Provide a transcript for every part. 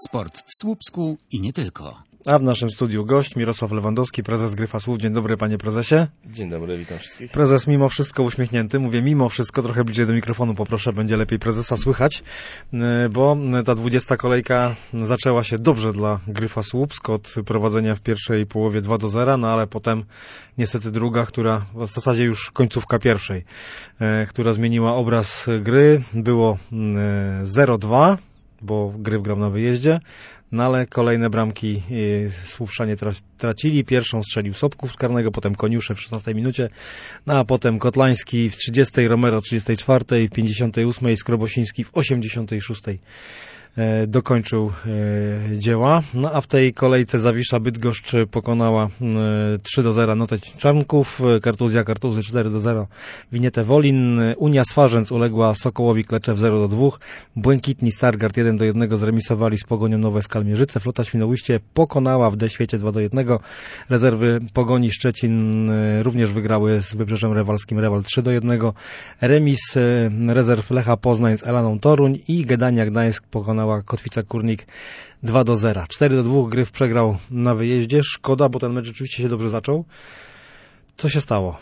Sport w Słupsku i nie tylko. A w naszym studiu gość Mirosław Lewandowski, prezes Gryfa Słup. Dzień dobry, panie prezesie. Dzień dobry, witam wszystkich. Prezes mimo wszystko uśmiechnięty. Mówię mimo wszystko, trochę bliżej do mikrofonu poproszę, będzie lepiej prezesa słychać, bo ta 20 kolejka zaczęła się dobrze dla Gryfa Słupsk od prowadzenia w pierwszej połowie 2-0, no ale potem niestety druga, która w zasadzie już końcówka pierwszej, która zmieniła obraz gry. Było 0-2, bo Gryf grał na wyjeździe. No ale kolejne bramki Słupszanie tracili. Pierwszą strzelił Sobków z karnego, potem Koniusze w 16 minucie, no a potem Kotlański w 30, Romero w 34, w 58, Skrobosiński w 86 dokończył dzieła. No a w tej kolejce Zawisza Bydgoszcz pokonała 3-0 Noteć Czarnków, Kartuzja Kartuzy 4-0 Winietę Wolin, Unia Swarzędz uległa Sokołowi Kleczew 0-2, Błękitni Stargard 1-1 zremisowali z Pogonią Nowe Skalmierzyce, Flota Świnoujście pokonała w Deświecie 2-1, rezerwy Pogoni Szczecin również wygrały z Wybrzeżem Rewalskim Rewal 3-1, remis rezerw Lecha Poznań z Elaną Toruń i Gdania Gdańsk pokonała Kotwica Kurnik 2-0. 4-2 Gryf przegrał na wyjeździe. Szkoda, bo ten mecz rzeczywiście się dobrze zaczął. Co się stało?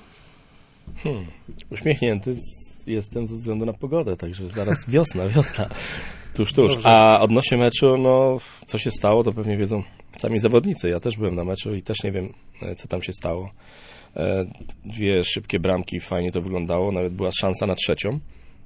Uśmiechnięty jestem ze względu na pogodę, także zaraz wiosna. Tuż. Dobrze. A odnośnie meczu, no co się stało, to pewnie wiedzą sami zawodnicy. Ja też byłem na meczu i też nie wiem, co tam się stało. Dwie szybkie bramki, fajnie to wyglądało, nawet była szansa na trzecią.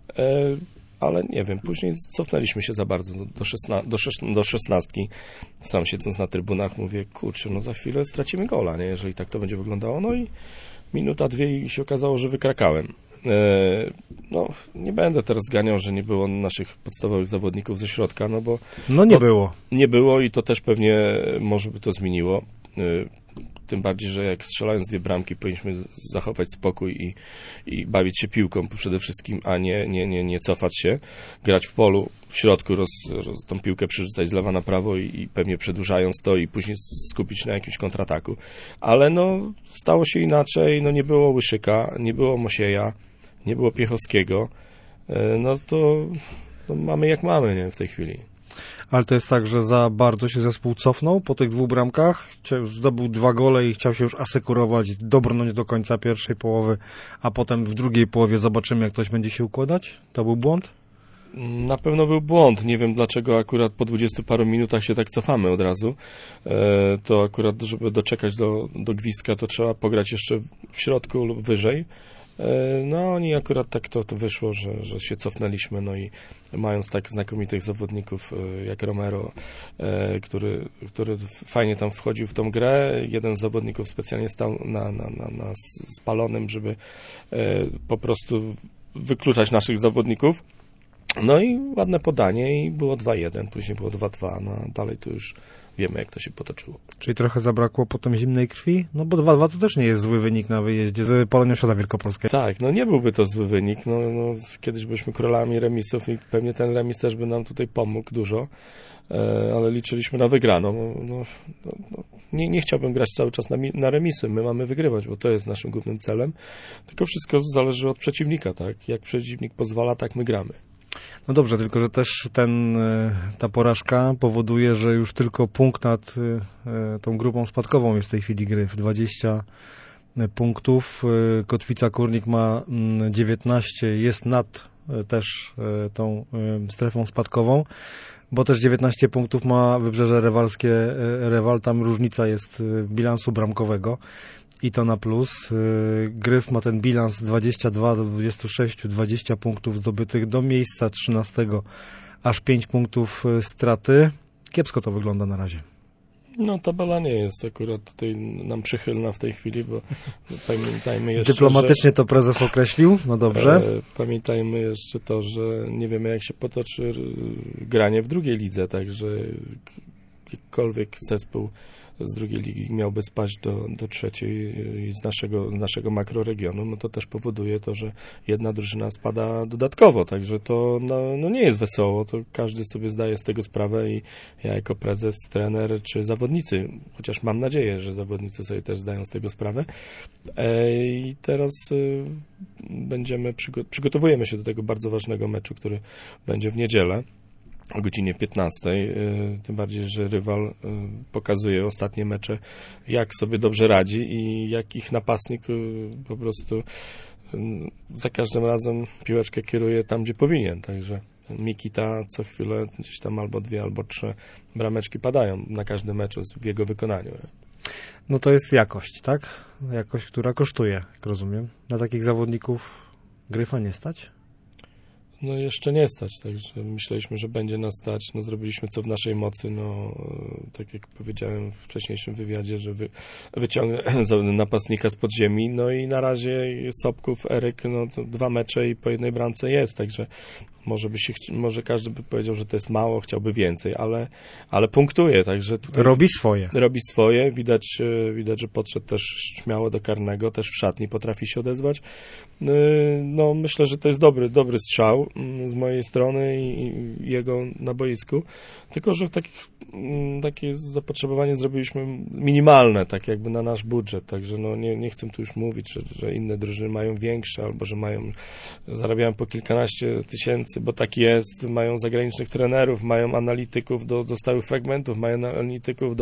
Ale nie wiem, później cofnęliśmy się za bardzo do 16. Sam siedząc na trybunach mówię, kurczę, no za chwilę stracimy gola, nie? Jeżeli tak to będzie wyglądało. No i minuta, dwie i się okazało, że wykrakałem. No, nie będę teraz zganiał, że nie było naszych podstawowych zawodników ze środka, no bo... No nie było. Nie było i to też pewnie może by to zmieniło. Tym bardziej, że jak strzelając dwie bramki powinniśmy zachować spokój i bawić się piłką przede wszystkim, a nie cofać się, grać w polu, w środku, tą piłkę przerzucać z lewa na prawo i pewnie przedłużając to i później skupić na jakimś kontrataku. Ale no, stało się inaczej, no nie było Łyszyka, nie było Mosieja, nie było Piechowskiego, no to mamy jak mamy, nie, w tej chwili. Ale to jest tak, że za bardzo się zespół cofnął po tych dwóch bramkach, zdobył 2 gole i chciał się już asekurować, dobrnąć do końca pierwszej połowy, a potem w drugiej połowie zobaczymy, jak ktoś będzie się układać? To był błąd? Na pewno był błąd. Nie wiem, dlaczego akurat po 20 paru minutach się tak cofamy od razu. To akurat, żeby doczekać do gwizdka, to trzeba pograć jeszcze w środku lub wyżej. No oni akurat tak to wyszło, że się cofnęliśmy, no i mając tak znakomitych zawodników jak Romero, który fajnie tam wchodził w tą grę, jeden z zawodników specjalnie stał na spalonym, żeby po prostu wykluczać naszych zawodników. No i ładne podanie i było 2-1, później było 2-2, no a dalej to już wiemy, jak to się potoczyło. Czyli trochę zabrakło potem zimnej krwi? No bo 2-2 to też nie jest zły wynik na wyjeździe z Polonią Środa Wielkopolskiej. Tak, no nie byłby to zły wynik. No, kiedyś byliśmy królami remisów i pewnie ten remis też by nam tutaj pomógł dużo, ale liczyliśmy na wygraną. Nie chciałbym grać cały czas na remisy. My mamy wygrywać, bo to jest naszym głównym celem. Tylko wszystko zależy od przeciwnika, tak? Jak przeciwnik pozwala, tak my gramy. No dobrze, tylko że też ta porażka powoduje, że już tylko punkt nad tą grupą spadkową jest w tej chwili Gryf. 20 punktów. Kotwica Kurnik ma 19, jest nad też tą strefą spadkową, bo też 19 punktów ma Wybrzeże Rewalskie Rewal. Tam różnica jest bilansu bramkowego. I to na plus. Gryf ma ten bilans 22 do 26, 20 punktów zdobytych do miejsca 13, aż 5 punktów straty. Kiepsko to wygląda na razie. No tabela nie jest akurat tutaj nam przychylna w tej chwili, bo pamiętajmy jeszcze, dyplomatycznie to prezes określił, no dobrze. Pamiętajmy jeszcze to, że nie wiemy, jak się potoczy granie w drugiej lidze, także jakkolwiek zespół z drugiej ligi miałby spaść do trzeciej z naszego makroregionu, no to też powoduje to, że jedna drużyna spada dodatkowo, także to no nie jest wesoło, to każdy sobie zdaje z tego sprawę i ja jako prezes, trener czy zawodnicy, chociaż mam nadzieję, że zawodnicy sobie też zdają z tego sprawę. I teraz przygotowujemy się do tego bardzo ważnego meczu, który będzie w niedzielę. o godzinie 15. Tym bardziej, że rywal pokazuje ostatnie mecze, jak sobie dobrze radzi i jak ich napastnik po prostu za każdym razem piłeczkę kieruje tam, gdzie powinien. Także Mikita co chwilę gdzieś tam albo 2, albo 3 brameczki padają na każdym meczu w jego wykonaniu. No to jest jakość, tak? Jakość, która kosztuje, jak rozumiem. Na takich zawodników Gryfa nie stać? No jeszcze nie stać, także myśleliśmy, że będzie nas stać. No zrobiliśmy co w naszej mocy, no tak jak powiedziałem w wcześniejszym wywiadzie, że wyciągnę napastnika z podziemi, no i na razie Sobków, Eryk, no to 2 mecze i po 1 bramce jest, także może każdy by powiedział, że to jest mało, chciałby więcej, ale punktuje, także tutaj robi swoje, widać, że podszedł też śmiało do karnego, też w szatni potrafi się odezwać. No myślę, że to jest dobry strzał z mojej strony i jego na boisku, tylko że takie zapotrzebowanie zrobiliśmy minimalne, tak jakby na nasz budżet, także no nie chcę tu już mówić, że inne drużyny mają większe, albo że zarabiają po kilkanaście tysięcy, bo tak jest, mają zagranicznych trenerów, mają analityków do stałych fragmentów, mają analityków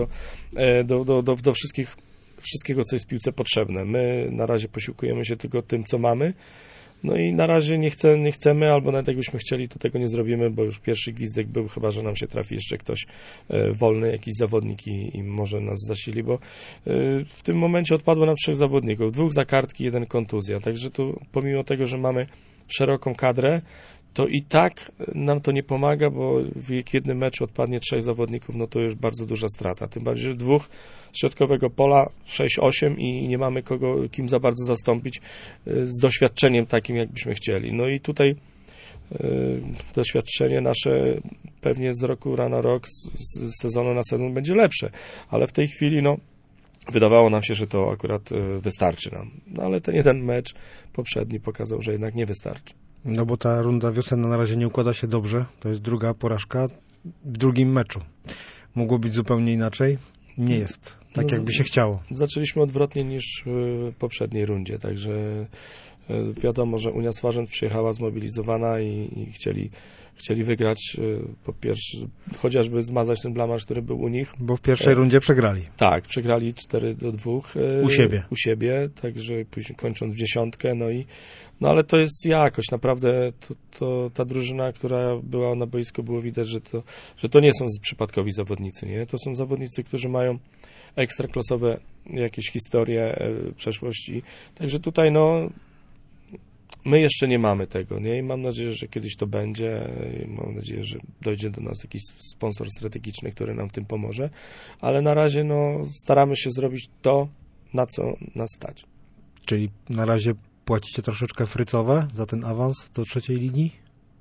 do wszystkiego, co jest w piłce potrzebne. My na razie posiłkujemy się tylko tym, co mamy, no i na razie nie chcemy, albo nawet jakbyśmy chcieli, to tego nie zrobimy, bo już pierwszy gwizdek był, chyba że nam się trafi jeszcze ktoś wolny, jakiś zawodnik i może nas zasili, bo w tym momencie odpadło nam 3 zawodników, 2 za kartki, 1 kontuzja, także tu pomimo tego, że mamy szeroką kadrę, to i tak nam to nie pomaga, bo w jednym meczu odpadnie 3 zawodników, no to już bardzo duża strata. Tym bardziej, że 2 z środkowego pola, 6-8 i nie mamy kim za bardzo zastąpić z doświadczeniem takim, jakbyśmy chcieli. No i tutaj doświadczenie nasze pewnie z roku na rok, z sezonu na sezon będzie lepsze, ale w tej chwili, no, wydawało nam się, że to akurat wystarczy nam. No ale ten jeden mecz poprzedni pokazał, że jednak nie wystarczy. No bo ta runda wiosenna na razie nie układa się dobrze. To jest druga porażka w drugim meczu. Mogło być zupełnie inaczej. Nie jest tak, jakby się chciało. Zaczęliśmy odwrotnie niż w poprzedniej rundzie, także wiadomo, że Unia Swarzędz przyjechała zmobilizowana i chcieli wygrać, po pierwsze, chociażby zmazać ten blamaż, który był u nich. Bo w pierwszej rundzie przegrali. Tak, przegrali 4-2. U siebie, także później kończąc w 10, no ale to jest jakość, naprawdę to ta drużyna, która była na boisku, było widać, że to nie są przypadkowi zawodnicy, nie? To są zawodnicy, którzy mają ekstraklasowe jakieś historie, przeszłości, także tutaj my jeszcze nie mamy tego, nie? I mam nadzieję, że kiedyś to będzie. Mam nadzieję, że dojdzie do nas jakiś sponsor strategiczny, który nam w tym pomoże. Ale na razie staramy się zrobić to, na co nas stać. Czyli na razie płacicie troszeczkę frycowe za ten awans do 3. ligi?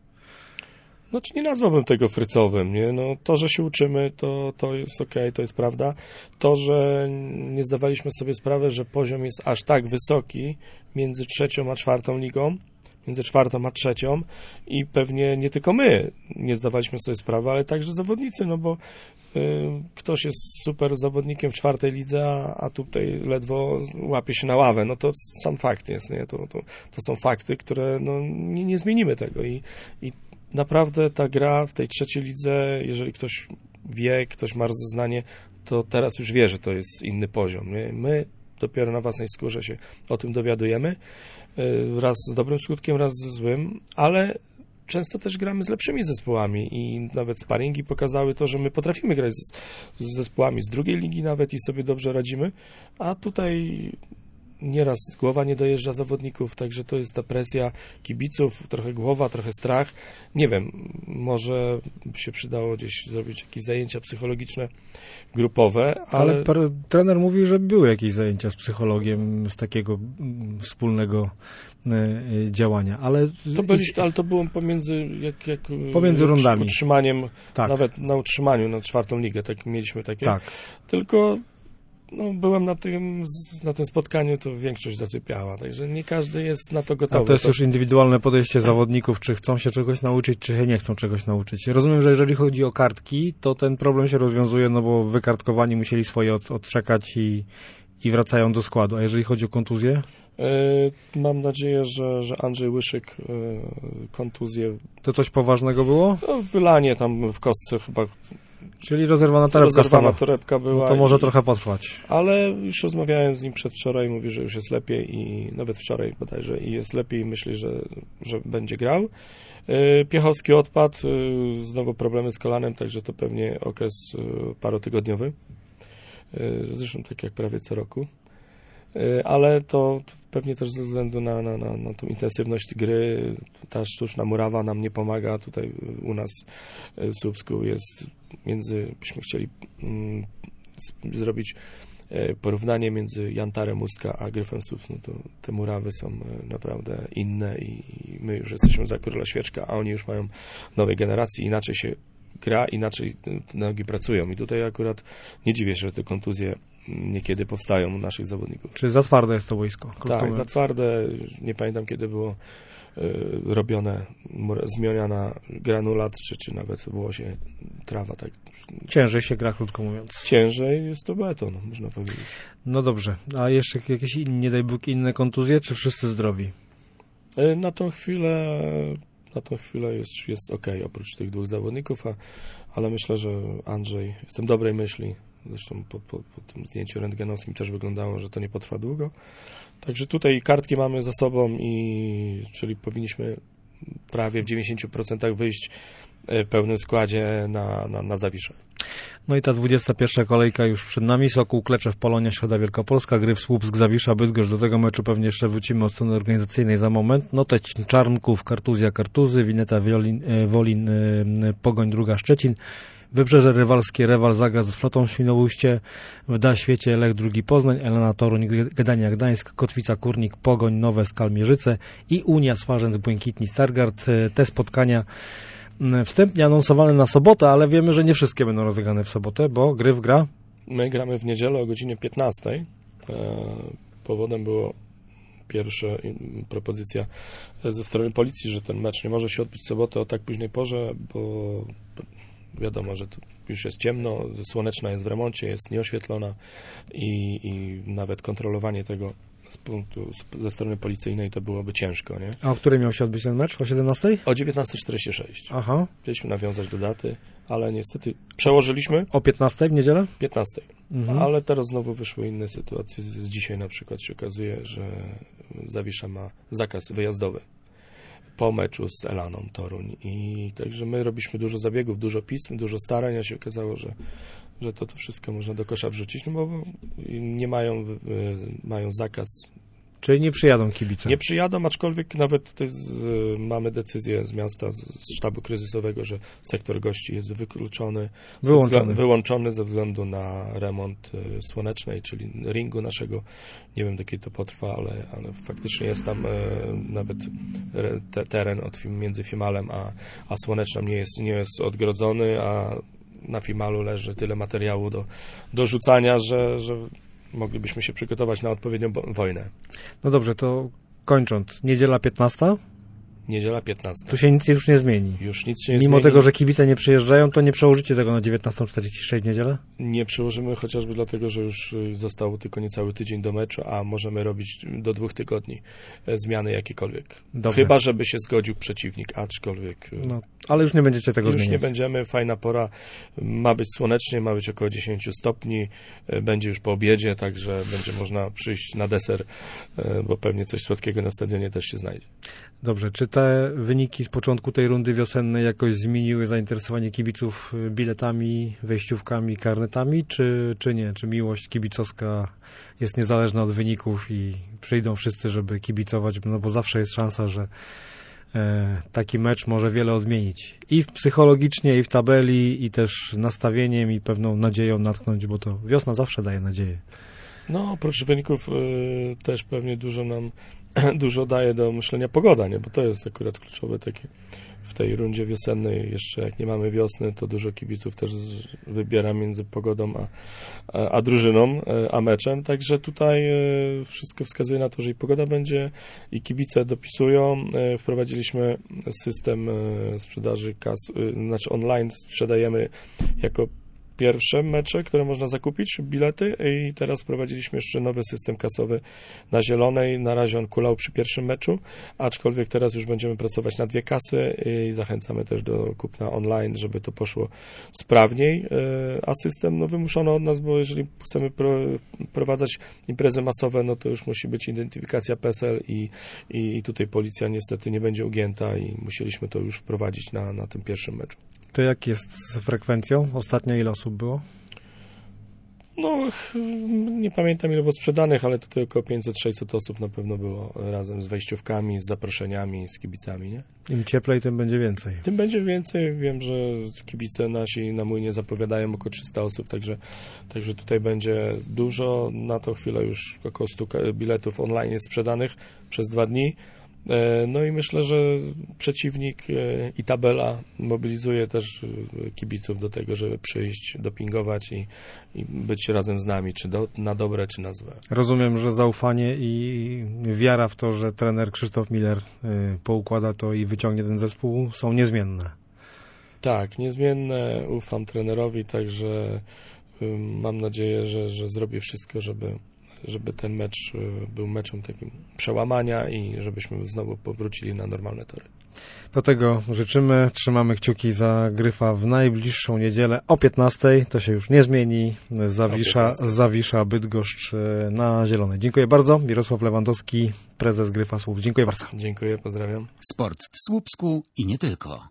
No, czy nie nazwałbym tego frycowym, nie? No, to, że się uczymy, to jest okej, to jest prawda. To, że nie zdawaliśmy sobie sprawy, że poziom jest aż tak wysoki między 3. a 4. ligą, między 4. a 3. i pewnie nie tylko my nie zdawaliśmy sobie sprawy, ale także zawodnicy, no bo ktoś jest super zawodnikiem w 4. lidze, a tutaj ledwo łapie się na ławę, no to sam fakt jest, nie? To są fakty, które nie zmienimy tego i naprawdę ta gra w tej 3. lidze, jeżeli ktoś wie, ktoś ma rozeznanie, to teraz już wie, że to jest inny poziom. Nie? My dopiero na własnej skórze się o tym dowiadujemy, raz z dobrym skutkiem, raz ze złym, ale często też gramy z lepszymi zespołami i nawet sparingi pokazały to, że my potrafimy grać z zespołami z 2. ligi nawet i sobie dobrze radzimy, a tutaj nieraz głowa nie dojeżdża zawodników, także to jest ta presja kibiców, trochę głowa, trochę strach. Nie wiem, może by się przydało gdzieś zrobić jakieś zajęcia psychologiczne, grupowe, ale trener mówił, że były jakieś zajęcia z psychologiem z takiego wspólnego działania, ale to było pomiędzy rundami. Utrzymaniem, tak. Nawet na utrzymaniu na 4. ligę, tak mieliśmy takie. Tak. Tylko byłem na tym spotkaniu, to większość zasypiała, także nie każdy jest na to gotowy. A to jest już indywidualne podejście zawodników, czy chcą się czegoś nauczyć, czy się nie chcą czegoś nauczyć. Rozumiem, że jeżeli chodzi o kartki, to ten problem się rozwiązuje, no bo wykartkowani musieli swoje odczekać i wracają do składu. A jeżeli chodzi o kontuzję? Mam nadzieję, że Andrzej Łyszyk kontuzję, To coś poważnego było? no, wylanie tam w kostce chyba. Czyli rozerwana torebka Rozerwana stała. torebka była. No to może trochę potrwać. Ale już rozmawiałem z nim przedwczoraj, mówi, że już jest lepiej i nawet wczoraj bodajże i jest lepiej i myśli, że będzie grał. Piechowski odpadł, znowu problemy z kolanem, także to pewnie okres parotygodniowy. Zresztą tak jak prawie co roku. Ale to pewnie też ze względu na tą intensywność gry, ta sztuczna murawa nam nie pomaga. Tutaj u nas w Słupsku jest byśmy chcieli zrobić porównanie między Jantarem Ustka a Gryfem Słupsk, no to te murawy są naprawdę inne i my już jesteśmy za Króla Świeczka, a oni już mają nowej generacji, inaczej się gra, inaczej nogi pracują i tutaj akurat nie dziwię się, że te kontuzje niekiedy powstają u naszych zawodników. Czy za twarde jest to boisko? Krótko Tak, mówiąc. za twarde, nie pamiętam kiedy było robione, zmieniana granulat, czy nawet włosie trawa, tak. Ciężej się gra, krótko mówiąc. Ciężej jest to beton, można powiedzieć. No dobrze. A jeszcze jakieś, nie daj Bóg, inne kontuzje, czy wszyscy zdrowi? Na tą chwilę jest ok, oprócz tych dwóch zawodników, ale myślę, że Andrzej, jestem dobrej myśli, zresztą po tym zdjęciu rentgenowskim też wyglądało, że to nie potrwa długo. Także tutaj kartki mamy za sobą czyli powinniśmy prawie w 90% wyjść w pełnym składzie na Zawiszę. No i ta 21. kolejka już przed nami. Sokół, Kleczew, Polonia, Środa Wielkopolska, Gryf, Słupsk, Zawisza, Bydgoszcz. Do tego meczu pewnie jeszcze wrócimy od strony organizacyjnej za moment. Noteć, Czarnków, Kartuzja, Kartuzy, Wineta, Wolin, Pogoń, Druga, Szczecin. Wybrzeże Rywalskie, Rewal, Zaga z Flotą, Świnoujście, w Świecie, Lech, Drugi, Poznań, Elana, Toruń, Gdynia, Gdańsk, Kotwica, Kurnik, Pogoń, Nowe, Skalmierzyce i Unia, Swarzędz, Błękitni, Stargard. Te spotkania wstępnie anonsowane na sobotę, ale wiemy, że nie wszystkie będą rozegrane w sobotę, bo Gryf gra. My gramy w niedzielę o godzinie 15. Powodem było pierwsza propozycja ze strony policji, że ten mecz nie może się odbyć w sobotę o tak późnej porze, bo wiadomo, że tu już jest ciemno, słoneczna jest w remoncie, jest nieoświetlona i nawet kontrolowanie tego ze strony policyjnej to byłoby ciężko, nie? A o której miał się odbyć ten mecz? O 17? O 19:46. Aha. Chcieliśmy nawiązać do daty, ale niestety przełożyliśmy O 15 w niedzielę? 15. Ale teraz znowu wyszły inne sytuacje. Z dzisiaj na przykład się okazuje, że Zawisza ma zakaz wyjazdowy po meczu z Elaną Toruń i także my robiliśmy dużo zabiegów, dużo pism, dużo starań, a się okazało, że to wszystko można do kosza wrzucić, no bo nie mają zakaz. Czyli nie przyjadą kibice. Nie przyjadą, aczkolwiek nawet mamy decyzję z miasta, z sztabu kryzysowego, że sektor gości jest wykluczony, wyłączony ze względu na remont Słonecznej, czyli ringu naszego. Nie wiem, do kiedy to potrwa, ale faktycznie jest tam nawet teren między Fimalem a Słoneczną nie jest odgrodzony, a na Fimalu leży tyle materiału do rzucania, że moglibyśmy się przygotować na odpowiednią wojnę. No dobrze, to kończąc. Niedziela 15? Niedziela 15. Tu się nic już nie zmieni. Już nic się nie Mimo zmieni. tego, że kibice nie przyjeżdżają, to nie przełożycie tego na 19:46 w niedzielę? Nie przełożymy chociażby dlatego, że już zostało tylko niecały tydzień do meczu, a możemy robić do 2 tygodni zmiany jakiekolwiek. Dobrze. Chyba, żeby się zgodził przeciwnik, aczkolwiek... No, ale już nie będziecie tego już zmieniać. nie będziemy, fajna pora. Ma być słonecznie, ma być około 10 stopni. Będzie już po obiedzie, także będzie można przyjść na deser, bo pewnie coś słodkiego na stadionie też się znajdzie. Dobrze, czy te wyniki z początku tej rundy wiosennej jakoś zmieniły zainteresowanie kibiców biletami, wejściówkami, karnetami, czy nie? Czy miłość kibicowska jest niezależna od wyników i przyjdą wszyscy, żeby kibicować, no bo zawsze jest szansa, że taki mecz może wiele odmienić. I psychologicznie, i w tabeli, i też nastawieniem, i pewną nadzieją natchnąć, bo to wiosna zawsze daje nadzieję. No, oprócz wyników też pewnie dużo daje do myślenia pogoda, nie? Bo to jest akurat kluczowe takie w tej rundzie wiosennej. Jeszcze jak nie mamy wiosny, to dużo kibiców też wybiera między pogodą a drużyną, a meczem. Także tutaj wszystko wskazuje na to, że i pogoda będzie, i kibice dopisują. Wprowadziliśmy system sprzedaży kas, znaczy online sprzedajemy jako pierwsze mecze, które można zakupić, bilety, i teraz wprowadziliśmy jeszcze nowy system kasowy na Zielonej. Na razie on kulał przy pierwszym meczu, aczkolwiek teraz już będziemy pracować na 2 kasy i zachęcamy też do kupna online, żeby to poszło sprawniej, a system wymuszono od nas, bo jeżeli chcemy prowadzać imprezy masowe, no to już musi być identyfikacja PESEL i tutaj policja niestety nie będzie ugięta i musieliśmy to już wprowadzić na tym pierwszym meczu. To jak jest z frekwencją? Ostatnio ile osób było? No, nie pamiętam ile było sprzedanych, ale tutaj około 500-600 osób na pewno było razem z wejściówkami, z zaproszeniami, z kibicami, nie? Im cieplej, tym będzie więcej. Tym będzie więcej. Wiem, że kibice nasi na Młynie zapowiadają około 300 osób, także tutaj będzie dużo. Na tą chwilę już około 100 biletów online jest sprzedanych przez 2 dni. No i myślę, że przeciwnik i tabela mobilizuje też kibiców do tego, żeby przyjść, dopingować i być razem z nami, czy na dobre, czy na złe. Rozumiem, że zaufanie i wiara w to, że trener Krzysztof Miller poukłada to i wyciągnie ten zespół, są niezmienne. Tak, niezmienne. Ufam trenerowi, także mam nadzieję, że zrobi wszystko, żeby ten mecz był meczem takim przełamania i żebyśmy znowu powrócili na normalne tory. Do tego życzymy. Trzymamy kciuki za Gryfa w najbliższą niedzielę o 15:00. To się już nie zmieni. Zawisza Bydgoszcz na Zielonej. Dziękuję bardzo. Mirosław Lewandowski, prezes Gryfa Słupsk. Dziękuję bardzo. Dziękuję, pozdrawiam. Sport w Słupsku i nie tylko.